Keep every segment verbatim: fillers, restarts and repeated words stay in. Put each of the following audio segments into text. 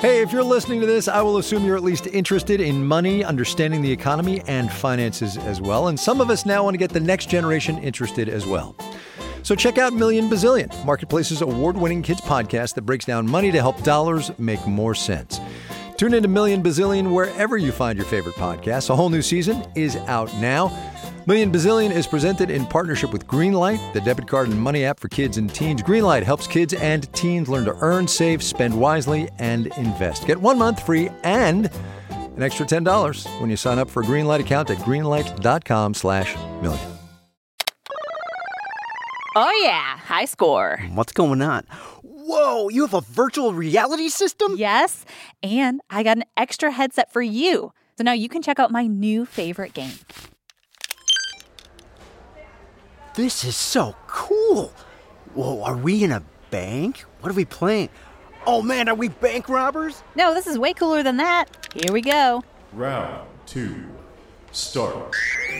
Hey, if you're listening to this, I will assume you're at least interested in money, understanding the economy, and finances as well. And some of us now want to get the next generation interested as well. So check out Million Bazillion, Marketplace's award-winning kids podcast that breaks down money to help dollars make more sense. Tune into Million Bazillion wherever you find your favorite podcasts. A whole new season is out now. Million Bazillion is presented in partnership with Greenlight, the debit card and money app for kids and teens. Greenlight helps kids and teens learn to earn, save, spend wisely, and invest. Get one month free and an extra ten dollars when you sign up for a Greenlight account at greenlight.com slash million. Oh, yeah. High score. What's going on? Whoa, you have a virtual reality system? Yes, and I got an extra headset for you. So now you can check out my new favorite game. This is so cool. Whoa, are we in a bank? What are we playing? Oh, man, are we bank robbers? No, this is way cooler than that. Here we go. Round two, start.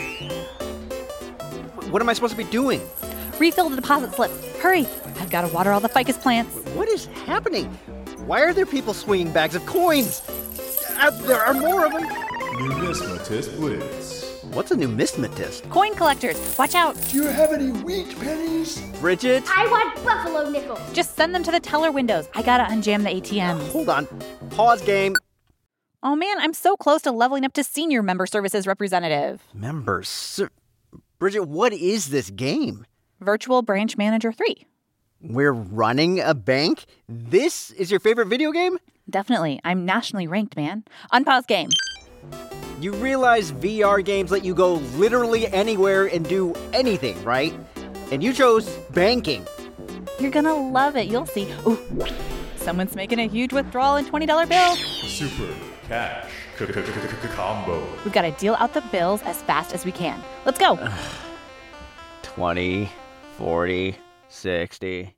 What am I supposed to be doing? Refill the deposit slips. Hurry. I've got to water all the ficus plants. What is happening? Why are there people swinging bags of coins? Uh, there are more of them. Numismatist Blitz. What's a numismatist? Coin collectors, watch out. Do you have any wheat pennies? Bridget? I want buffalo nickels. Just send them to the teller windows. I gotta unjam the A T M. Hold on. Pause game. Oh man, I'm so close to leveling up to senior member services representative. Members? Ser- Bridget, what is this game? Virtual Branch Manager three. We're running a bank? This is your favorite video game? Definitely. I'm nationally ranked, man. Unpause game. You realize V R games let you go literally anywhere and do anything, right? And you chose banking. You're gonna love it. You'll see. Ooh, someone's making a huge withdrawal in twenty dollar bills. Super Cash Combo. We've got to deal out the bills as fast as we can. Let's go. twenty, forty, sixty.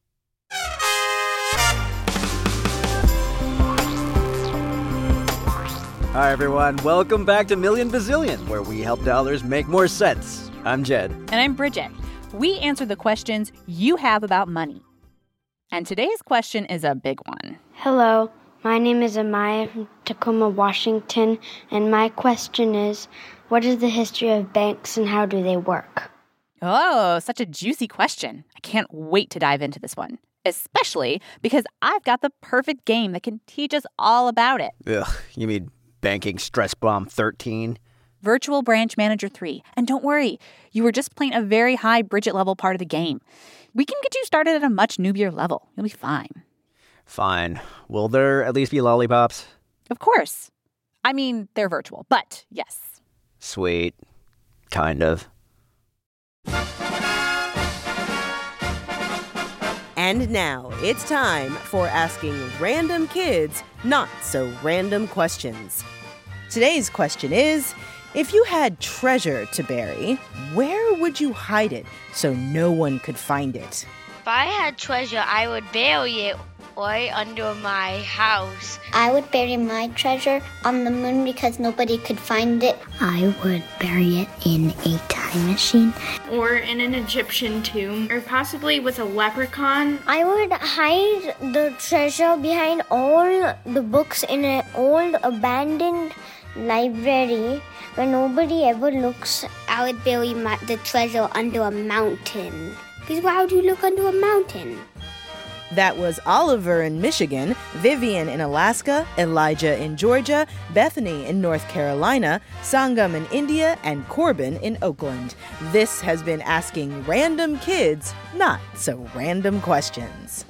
Hi, everyone. Welcome back to Million Bazillion, where we help dollars make more sense. I'm Jed. And I'm Bridget. We answer the questions you have about money. And today's question is a big one. Hello, my name is Amaya from Tacoma, Washington, and my question is, what is the history of banks and how do they work? Oh, such a juicy question. I can't wait to dive into this one, especially because I've got the perfect game that can teach us all about it. Ugh, you mean Banking Stress Bomb thirteen? Virtual Branch Manager three. And don't worry, you were just playing a very high Bridget level part of the game. We can get you started at a much newbier level. You'll be fine. Fine. Will there at least be lollipops? Of course. I mean, they're virtual, but yes. Sweet. Kind of. And now it's time for asking random kids not so random questions. Today's question is, if you had treasure to bury, where would you hide it so no one could find it? If I had treasure, I would bury it right under my house. I would bury my treasure on the moon because nobody could find it. I would bury it in a time machine. Or in an Egyptian tomb, or possibly with a leprechaun. I would hide the treasure behind all the books in an old abandoned library where nobody ever looks. I would bury my, the treasure under a mountain. Because why would you look under a mountain? That was Oliver in Michigan, Vivian in Alaska, Elijah in Georgia, Bethany in North Carolina, Sangam in India, and Corbin in Oakland. This has been Asking Random Kids Not So Random Questions.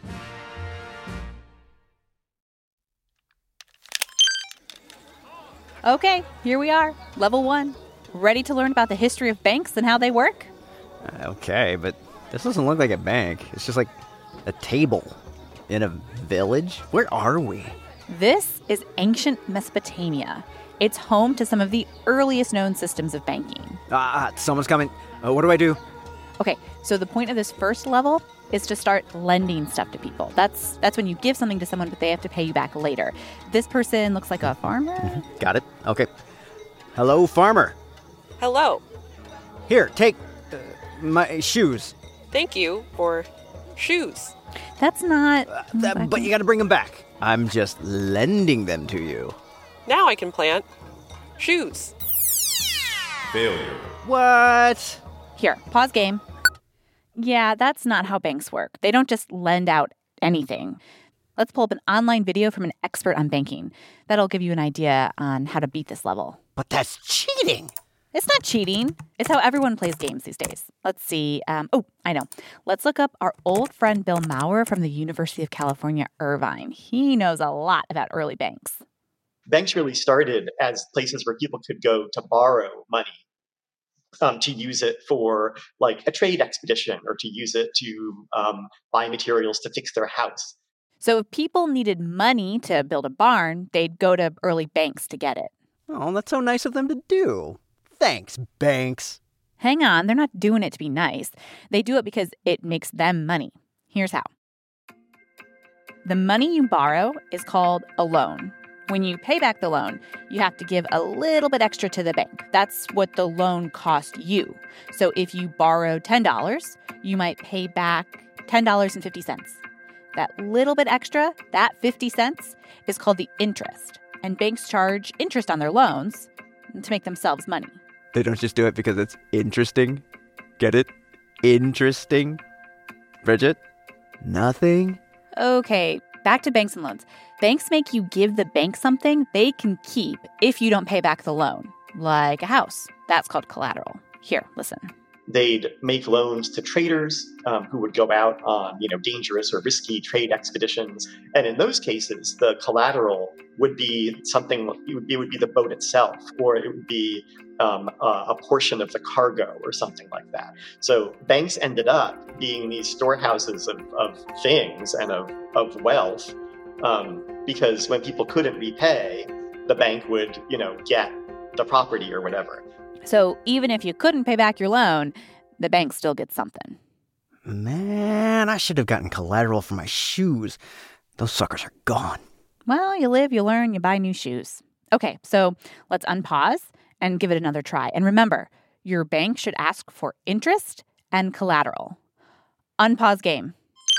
Okay, here we are, level one. Ready to learn about the history of banks and how they work? Okay, but this doesn't look like a bank. It's just like a table in a village. Where are we? This is ancient Mesopotamia. It's home to some of the earliest known systems of banking. Ah, someone's coming. Uh, what do I do? Okay, so the point of this first level is to start lending stuff to people. That's that's when you give something to someone, but they have to pay you back later. This person looks like a farmer. Mm-hmm. Got it. Okay. Hello, farmer. Hello. Here, take uh, my shoes. Thank you for shoes. That's not... Uh, that, but you got to bring them back. I'm just lending them to you. Now I can plant shoes. Failure. What? Here, pause game. Yeah, that's not how banks work. They don't just lend out anything. Let's pull up an online video from an expert on banking. That'll give you an idea on how to beat this level. But that's cheating. It's not cheating. It's how everyone plays games these days. Let's see. Um, oh, I know. Let's look up our old friend Bill Maurer from the University of California, Irvine. He knows a lot about early banks. Banks really started as places where people could go to borrow money, um, to use it for like a trade expedition or to use it to um, buy materials to fix their house. So if people needed money to build a barn, they'd go to early banks to get it. Oh, that's so nice of them to do. Thanks, banks. Hang on, they're not doing it to be nice. They do it because it makes them money. Here's how. The money you borrow is called a loan. When you pay back the loan, you have to give a little bit extra to the bank. That's what the loan cost you. So if you borrow ten dollars, you might pay back ten dollars and fifty cents. That little bit extra, that fifty cents, is called the interest. And banks charge interest on their loans to make themselves money. They don't just do it because it's interesting. Get it? Interesting. Bridget? Nothing? Okay, back to banks and loans. Banks make you give the bank something they can keep if you don't pay back the loan, like a house. That's called collateral. Here, listen. They'd make loans to traders um, who would go out on, you know, dangerous or risky trade expeditions. And in those cases, the collateral would be something, it would be, it would be the boat itself, or it would be um, a, a portion of the cargo or something like that. So banks ended up being these storehouses of, of things and of, of wealth um, because when people couldn't repay, the bank would, you know, get the property or whatever. So even if you couldn't pay back your loan, the bank still gets something. Man, I should have gotten collateral for my shoes. Those suckers are gone. Well, you live, you learn, you buy new shoes. Okay, so let's unpause and give it another try. And remember, your bank should ask for interest and collateral. Unpause game.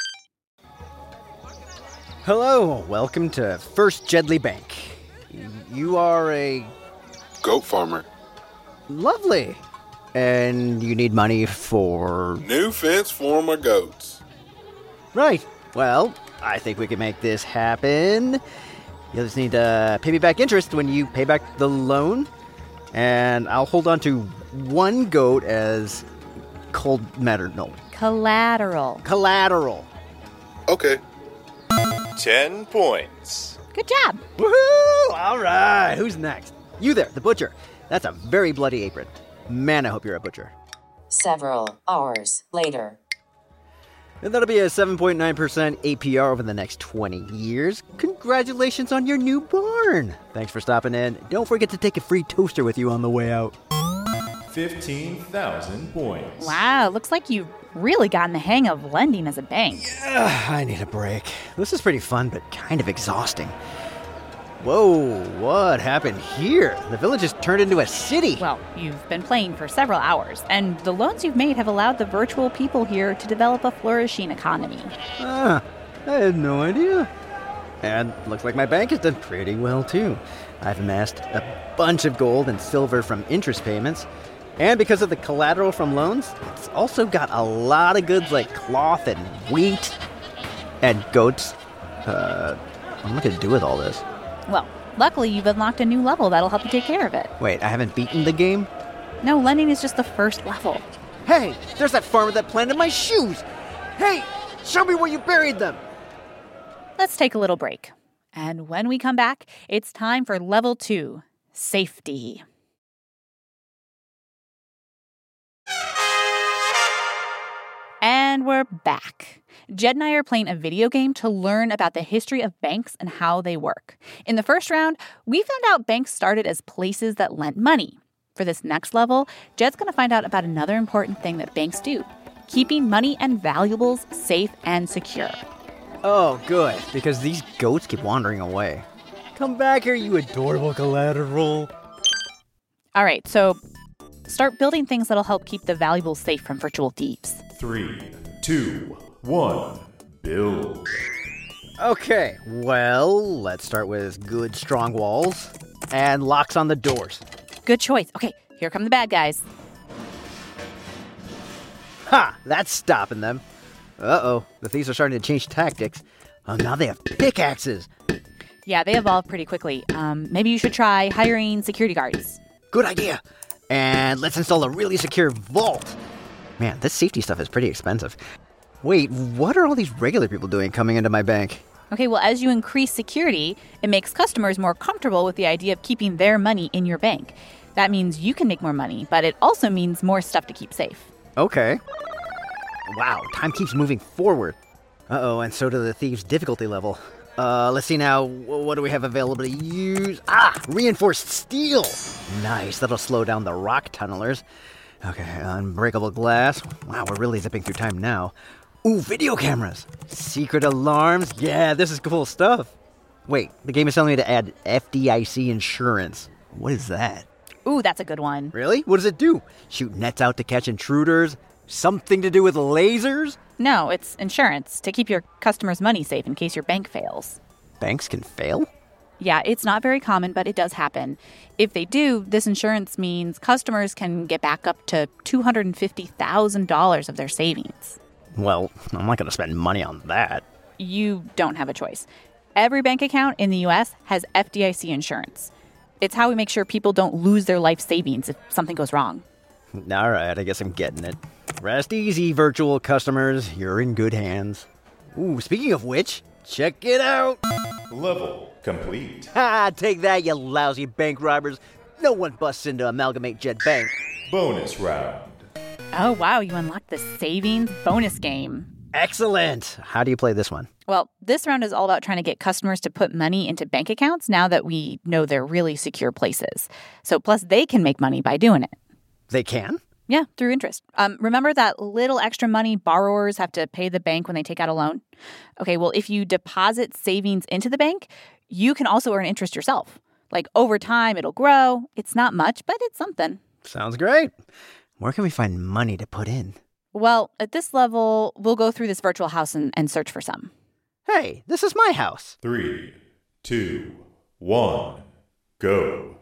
Hello, welcome to First Jedley Bank. You are a... goat farmer. Lovely. And you need money for... new fence for my goats. Right. Well, I think we can make this happen. You'll just need to pay me back interest when you pay back the loan. And I'll hold on to one goat as cold matter. No. Collateral. Collateral. Okay. Ten points. Good job. Woohoo! All right. Who's next? You there, the butcher. That's a very bloody apron. Man, I hope you're a butcher. Several hours later. And that'll be a seven point nine percent A P R over the next twenty years. Congratulations on your new barn. Thanks for stopping in. Don't forget to take a free toaster with you on the way out. fifteen thousand points. Wow, looks like you've really gotten the hang of lending as a bank. Yeah, I need a break. This is pretty fun, but kind of exhausting. Whoa, what happened here? The village has turned into a city. Well, you've been playing for several hours, and the loans you've made have allowed the virtual people here to develop a flourishing economy. Ah, I had no idea. And looks like my bank has done pretty well, too. I've amassed a bunch of gold and silver from interest payments. And because of the collateral from loans, it's also got a lot of goods like cloth and wheat and goats. Uh, what am I going to do with all this? Well, luckily you've unlocked a new level that'll help you take care of it. Wait, I haven't beaten the game? No, lending is just the first level. Hey, there's that farmer that planted my shoes. Hey, show me where you buried them. Let's take a little break. And when we come back, it's time for level two, safety. And we're back. Jed and I are playing a video game to learn about the history of banks and how they work. In the first round, we found out banks started as places that lent money. For this next level, Jed's going to find out about another important thing that banks do, keeping money and valuables safe and secure. Oh, good, because these goats keep wandering away. Come back here, you adorable collateral. All right, so start building things that'll help keep the valuables safe from virtual thieves. Three, two, one, build. Okay, well, let's start with good, strong walls and locks on the doors. Good choice. Okay, here come the bad guys. Ha! That's stopping them. Uh-oh, the thieves are starting to change tactics. Oh, now they have pickaxes. Yeah, they evolve pretty quickly. Um, maybe you should try hiring security guards. Good idea. And let's install a really secure vault. Man, this safety stuff is pretty expensive. Wait, what are all these regular people doing coming into my bank? Okay, well, as you increase security, it makes customers more comfortable with the idea of keeping their money in your bank. That means you can make more money, but it also means more stuff to keep safe. Okay. Wow, time keeps moving forward. Uh-oh, and so do the thieves' difficulty level. Uh, let's see now, what do we have available to use? Ah, reinforced steel! Nice, that'll slow down the rock tunnelers. Okay, unbreakable glass. Wow, we're really zipping through time now. Ooh, video cameras! Secret alarms. Yeah, this is cool stuff. Wait, the game is telling me to add F D I C insurance. What is that? Ooh, that's a good one. Really? What does it do? Shoot nets out to catch intruders? Something to do with lasers? No, it's insurance to keep your customers' money safe in case your bank fails. Banks can fail? Yeah, it's not very common, but it does happen. If they do, this insurance means customers can get back up to two hundred fifty thousand dollars of their savings. Well, I'm not going to spend money on that. You don't have a choice. Every bank account in the U S has F D I C insurance. It's how we make sure people don't lose their life savings if something goes wrong. All right, I guess I'm getting it. Rest easy, virtual customers. You're in good hands. Ooh, speaking of which, check it out. Level complete. Ha! Take that, you lousy bank robbers. No one busts into Amalgamate Jet Bank. Bonus round. Oh, wow, you unlocked the savings bonus game. Excellent. How do you play this one? Well, this round is all about trying to get customers to put money into bank accounts now that we know they're really secure places. So plus they can make money by doing it. They can? Yeah, through interest. Um, remember that little extra money borrowers have to pay the bank when they take out a loan? Okay, well, if you deposit savings into the bank, you can also earn interest yourself. Like over time, it'll grow. It's not much, but it's something. Sounds great. Where can we find money to put in? Well, at this level, we'll go through this virtual house and, and search for some. Hey, this is my house. Three, two, one, go.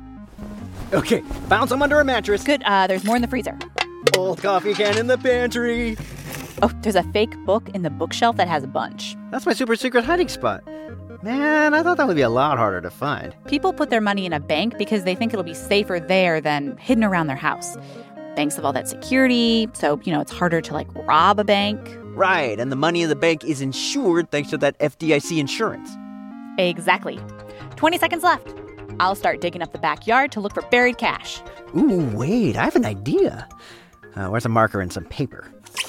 Okay, found some under a mattress. Good, uh, there's more in the freezer. Old coffee can in the pantry. Oh, there's a fake book in the bookshelf that has a bunch. That's my super secret hiding spot. Man, I thought that would be a lot harder to find. People put their money in a bank because they think it'll be safer there than hidden around their house. Banks have all that security, so, you know, it's harder to, like, rob a bank. Right, and the money in the bank is insured thanks to that F D I C insurance. Exactly. twenty seconds left. I'll start digging up the backyard to look for buried cash. Ooh, wait, I have an idea. Uh, where's a marker and some paper?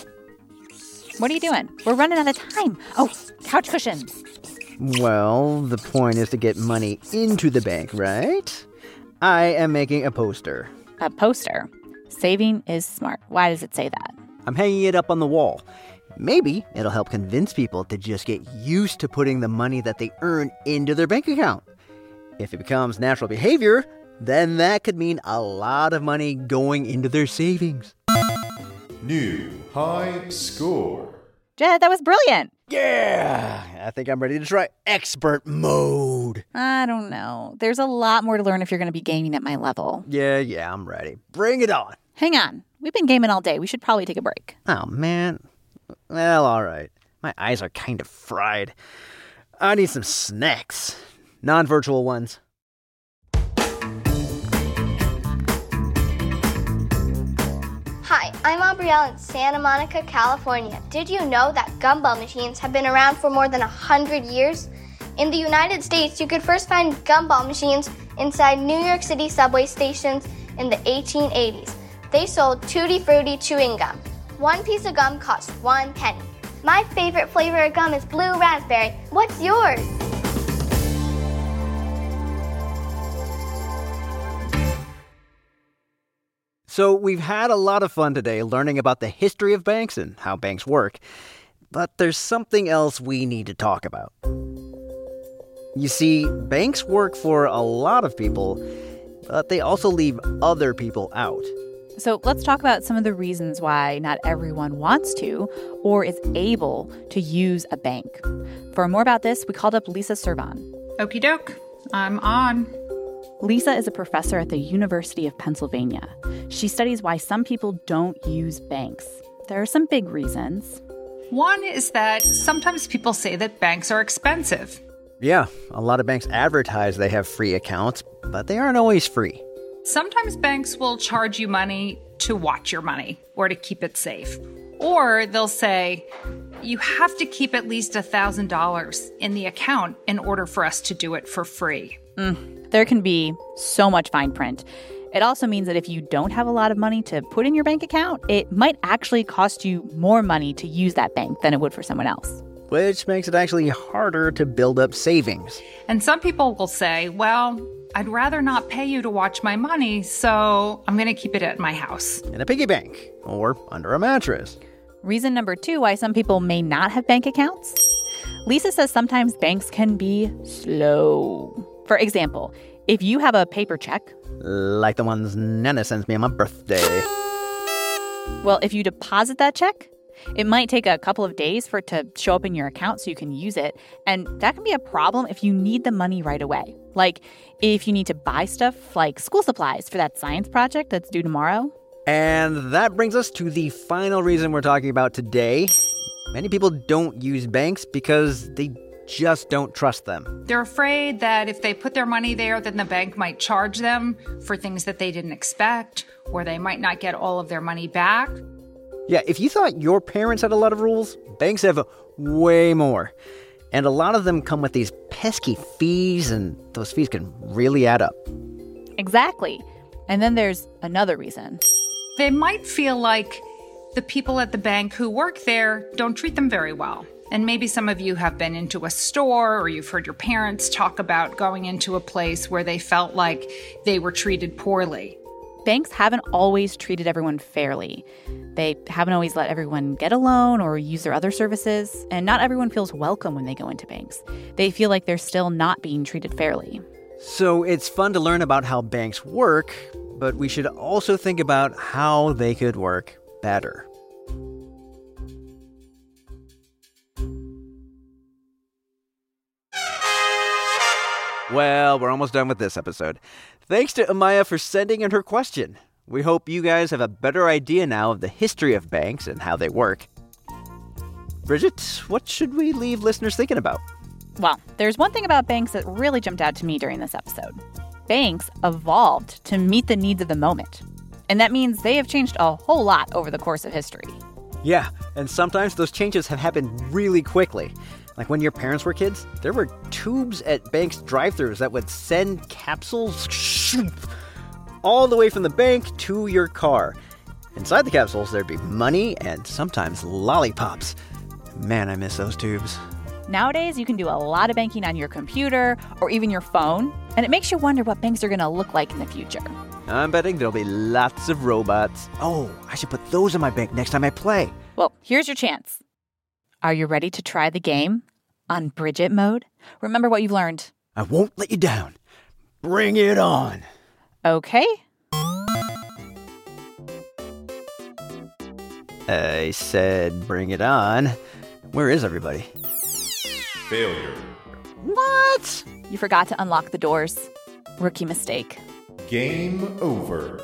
What are you doing? We're running out of time. Oh, couch cushions. Well, the point is to get money into the bank, right? I am making a poster. A poster? Saving is smart. Why does it say that? I'm hanging it up on the wall. Maybe it'll help convince people to just get used to putting the money that they earn into their bank account. If it becomes natural behavior, then that could mean a lot of money going into their savings. New high score. Jed, that was brilliant. Yeah, I think I'm ready to try expert mode. I don't know. There's a lot more to learn if you're going to be gaming at my level. Yeah, yeah, I'm ready. Bring it on. Hang on. We've been gaming all day. We should probably take a break. Oh, man. Well, all right. My eyes are kind of fried. I need some snacks. Non-virtual ones. Hi, I'm Aubrielle in Santa Monica, California. Did you know that gumball machines have been around for more than one hundred years? In the United States, you could first find gumball machines inside New York City subway stations in the eighteen eighties. They sold Tutti Frutti chewing gum. One piece of gum cost one penny. My favorite flavor of gum is blue raspberry. What's yours? So we've had a lot of fun today learning about the history of banks and how banks work. But there's something else we need to talk about. You see, banks work for a lot of people, but they also leave other people out. So let's talk about some of the reasons why not everyone wants to or is able to use a bank. For more about this, we called up Lisa Servan. Okie doke. I'm on. Lisa is a professor at the University of Pennsylvania. She studies why some people don't use banks. There are some big reasons. One is that sometimes people say that banks are expensive. Yeah, a lot of banks advertise they have free accounts, but they aren't always free. Sometimes banks will charge you money to watch your money or to keep it safe. Or they'll say, you have to keep at least one thousand dollars in the account in order for us to do it for free. Mm, there can be so much fine print. It also means that if you don't have a lot of money to put in your bank account, it might actually cost you more money to use that bank than it would for someone else. Which makes it actually harder to build up savings. And some people will say, well, I'd rather not pay you to watch my money, so I'm going to keep it at my house. In a piggy bank or under a mattress. Reason number two why some people may not have bank accounts? Lisa says sometimes banks can be slow. For example, if you have a paper check, like the ones Nana sends me on my birthday. Well, if you deposit that check, it might take a couple of days for it to show up in your account so you can use it. And that can be a problem if you need the money right away. Like if you need to buy stuff like school supplies for that science project that's due tomorrow. And that brings us to the final reason we're talking about today. Many people don't use banks because they just don't trust them. They're afraid that if they put their money there, then the bank might charge them for things that they didn't expect, or they might not get all of their money back. Yeah, if you thought your parents had a lot of rules, banks have way more. And a lot of them come with these pesky fees, and those fees can really add up. Exactly. And then there's another reason. They might feel like the people at the bank who work there don't treat them very well. And maybe some of you have been into a store or you've heard your parents talk about going into a place where they felt like they were treated poorly. Banks haven't always treated everyone fairly. They haven't always let everyone get a loan or use their other services, and not everyone feels welcome when they go into banks. They feel like they're still not being treated fairly. So it's fun to learn about how banks work, but we should also think about how they could work better. Well, we're almost done with this episode. Thanks to Amaya for sending in her question. We hope you guys have a better idea now of the history of banks and how they work. Bridget, what should we leave listeners thinking about? Well, there's one thing about banks that really jumped out to me during this episode. Banks evolved to meet the needs of the moment. And that means they have changed a whole lot over the course of history. Yeah, and sometimes those changes have happened really quickly. Like when your parents were kids, there were tubes at banks' drive-thrus that would send capsules all the way from the bank to your car. Inside the capsules, there'd be money and sometimes lollipops. Man, I miss those tubes. Nowadays, you can do a lot of banking on your computer or even your phone, and it makes you wonder what banks are going to look like in the future. I'm betting there'll be lots of robots. Oh, I should put those in my bank next time I play. Well, here's your chance. Are you ready to try the game on Bridget mode? Remember what you've learned. I won't let you down. Bring it on. Okay. I said bring it on. Where is everybody? Failure. What? You forgot to unlock the doors. Rookie mistake. Game over.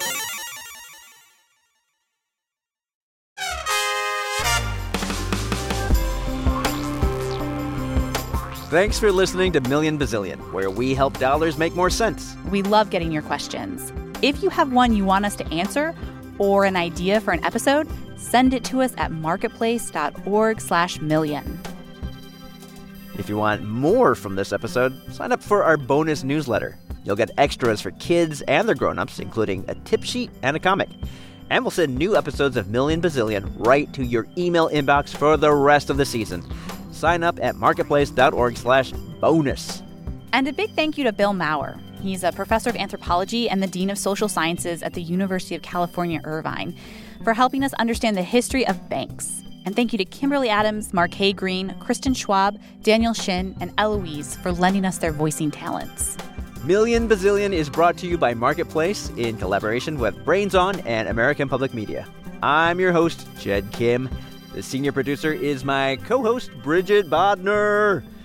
Thanks for listening to Million Bazillion, where we help dollars make more sense. We love getting your questions. If you have one you want us to answer or an idea for an episode, send it to us at marketplace.org slash million. If you want more from this episode, sign up for our bonus newsletter. You'll get extras for kids and their grown-ups, including a tip sheet and a comic. And we'll send new episodes of Million Bazillion right to your email inbox for the rest of the season. Sign up at marketplace.org slash bonus. And a big thank you to Bill Maurer. He's a professor of anthropology and the dean of social sciences at the University of California, Irvine, for helping us understand the history of banks. And thank you to Kimberly Adams, Marquet Green, Kristen Schwab, Daniel Shin, and Eloise for lending us their voicing talents. Million Bazillion is brought to you by Marketplace in collaboration with Brains On and American Public Media. I'm your host, Jed Kim. The senior producer is my co-host, Bridget Bodner.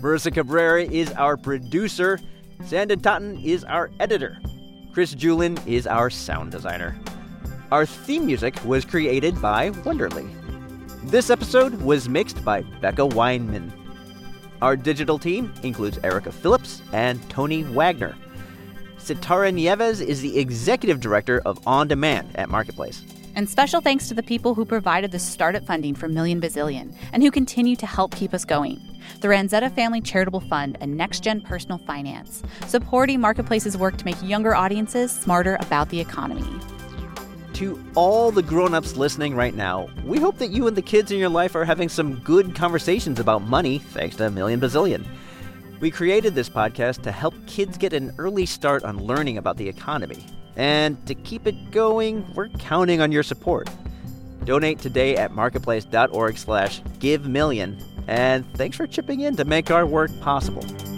Marissa Cabrera is our producer. Sandon Totten is our editor. Chris Julin is our sound designer. Our theme music was created by Wonderly. This episode was mixed by Becca Weinman. Our digital team includes Erica Phillips and Tony Wagner. Sitara Nieves is the executive director of On Demand at Marketplace. And special thanks to the people who provided the startup funding for Million Bazillion and who continue to help keep us going. The Ranzetta Family Charitable Fund and NextGen Personal Finance, supporting Marketplace's work to make younger audiences smarter about the economy. To all the grown-ups listening right now, we hope that you and the kids in your life are having some good conversations about money thanks to Million Bazillion. We created this podcast to help kids get an early start on learning about the economy. And to keep it going, we're counting on your support. Donate today at marketplace.org slash give million. And thanks for chipping in to make our work possible.